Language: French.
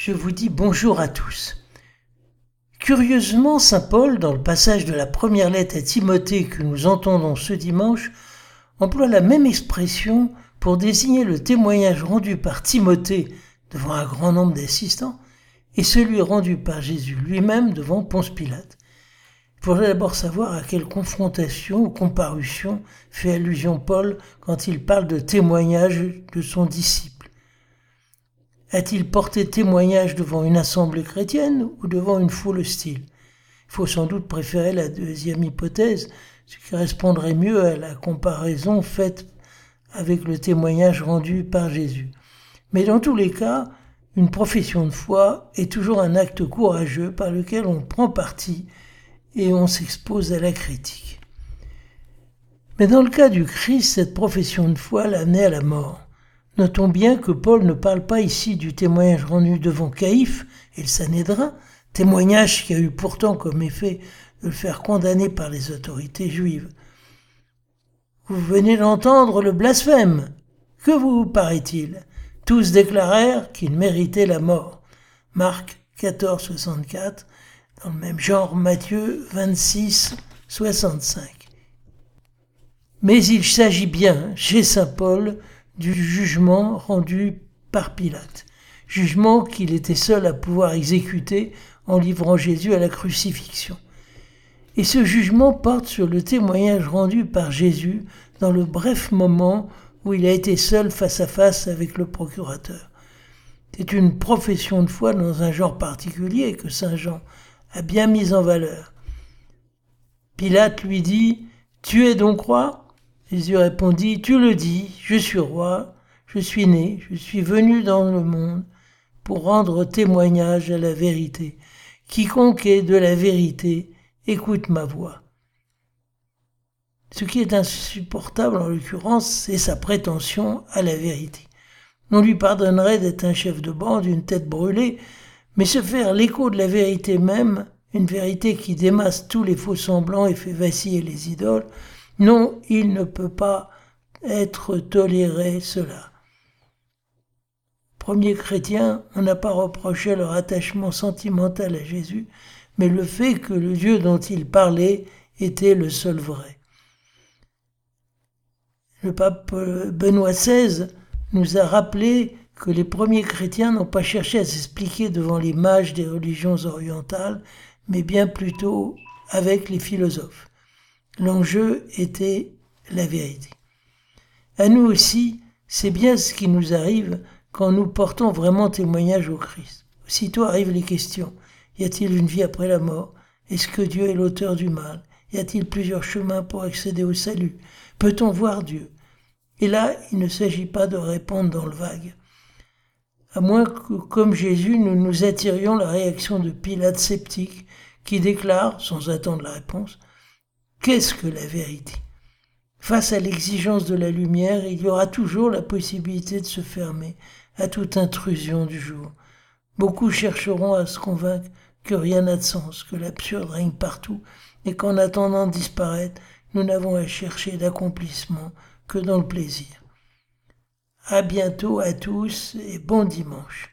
Je vous dis bonjour à tous. Curieusement, saint Paul, dans le passage de la première lettre à Timothée que nous entendons ce dimanche, emploie la même expression pour désigner le témoignage rendu par Timothée devant un grand nombre d'assistants et celui rendu par Jésus lui-même devant Ponce Pilate. Il faudrait d'abord savoir à quelle confrontation ou comparution fait allusion Paul quand il parle de témoignage de son disciple. A-t-il porté témoignage devant une assemblée chrétienne ou devant une foule hostile ? Il faut sans doute préférer la deuxième hypothèse, ce qui correspondrait mieux à la comparaison faite avec le témoignage rendu par Jésus. Mais dans tous les cas, une profession de foi est toujours un acte courageux par lequel on prend parti et on s'expose à la critique. Mais dans le cas du Christ, cette profession de foi l'amenait à la mort. Notons bien que Paul ne parle pas ici du témoignage rendu devant Caïphe et le Sanhédrin, témoignage qui a eu pourtant comme effet de le faire condamner par les autorités juives. Vous venez d'entendre le blasphème. Que vous paraît-il ? Tous déclarèrent qu'il méritait la mort. Marc 14, 64, dans le même genre Matthieu 26, 65. Mais il s'agit bien, chez saint Paul, du jugement rendu par Pilate, jugement qu'il était seul à pouvoir exécuter en livrant Jésus à la crucifixion. Et ce jugement porte sur le témoignage rendu par Jésus dans le bref moment où il a été seul face à face avec le procurateur. C'est une profession de foi dans un genre particulier que saint Jean a bien mis en valeur. Pilate lui dit « Tu es donc roi ?» Jésus répondit « Tu le dis, je suis roi, je suis né, je suis venu dans le monde pour rendre témoignage à la vérité. Quiconque est de la vérité, écoute ma voix. » Ce qui est insupportable en l'occurrence, c'est sa prétention à la vérité. On lui pardonnerait d'être un chef de bande, une tête brûlée, mais se faire l'écho de la vérité même, une vérité qui démasse tous les faux semblants et fait vaciller les idoles, non, il ne peut pas être toléré cela. Premiers chrétiens, on n'a pas reproché leur attachement sentimental à Jésus, mais le fait que le Dieu dont ils parlaient était le seul vrai. Le pape Benoît XVI nous a rappelé que les premiers chrétiens n'ont pas cherché à s'expliquer devant les mages des religions orientales, mais bien plutôt avec les philosophes. L'enjeu était la vérité. À nous aussi, c'est bien ce qui nous arrive quand nous portons vraiment témoignage au Christ. Aussitôt arrivent les questions. Y a-t-il une vie après la mort ? Est-ce que Dieu est l'auteur du mal ? Y a-t-il plusieurs chemins pour accéder au salut ? Peut-on voir Dieu ? Et là, il ne s'agit pas de répondre dans le vague. À moins que, comme Jésus, nous nous attirions la réaction de Pilate sceptique, qui déclare, sans attendre la réponse, « Qu'est-ce que la vérité ?» Face à l'exigence de la lumière, il y aura toujours la possibilité de se fermer à toute intrusion du jour. Beaucoup chercheront à se convaincre que rien n'a de sens, que l'absurde règne partout, et qu'en attendant de disparaître, nous n'avons à chercher d'accomplissement que dans le plaisir. À bientôt à tous et bon dimanche.